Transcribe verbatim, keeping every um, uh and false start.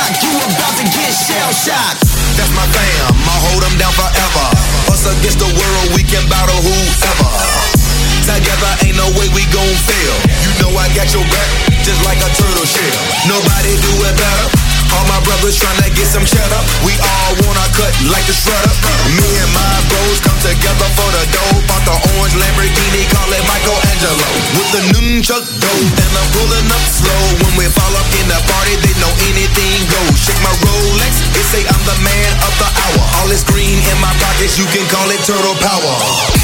block, you about to get shell shocked. That's my fam, I'll hold them down forever. Us against the world, we can battle whoever. Together ain't no way we gon' fail. You know I got your back, just like a turtle shell. Nobody do it better. All my brothers tryna get some cheddar. We all wanna cut like the shredder. Me and my bros come together for the dough. Bought the orange Lamborghini, call it Michelangelo. With the nunchuck dough, and I'm pulling up slow. When we fall up in the party, they know anything goes. Shake my Rolex, they say I'm the man of the hour. All this green in my pockets, you can call it turtle power.